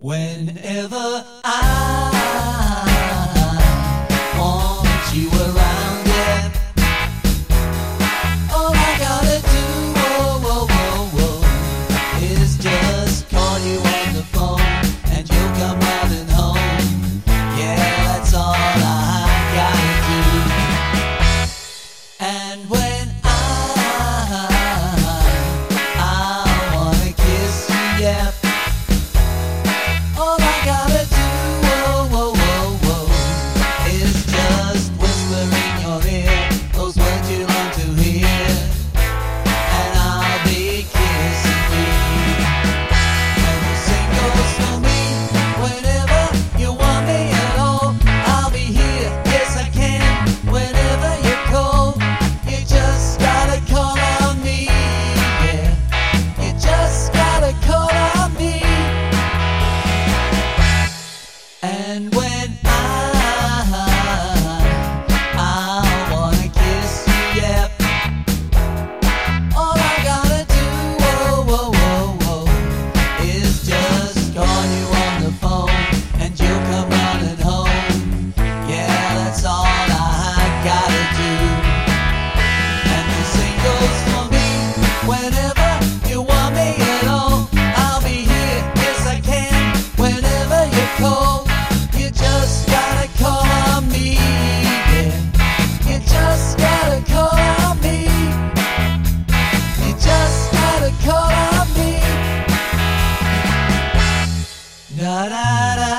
Whenever I want you around, yeah, all I gotta do, is just call you on the phone, and you'll come running home. Yeah, that's all I gotta do. And when I wanna kiss you, yeah, all I gotta do, is just whisper in your ear those words you long to hear, and I'll be kissing you. And the same goes for me. Whenever you want me at all, I'll be here. Yes, I can. Whenever you call, you just gotta call on me. Yeah, you just gotta call on me. And when I wanna kiss you, yeah, all I gotta do, is just call you on the phone, and you'll come running home. Yeah, that's all I gotta do. And the same goes for me. Whenever you want me at all, I'll be here. Yes, I can. Whenever you call, you just gotta call on me, yeah. You just gotta call on me. You just gotta call on me. Da da da.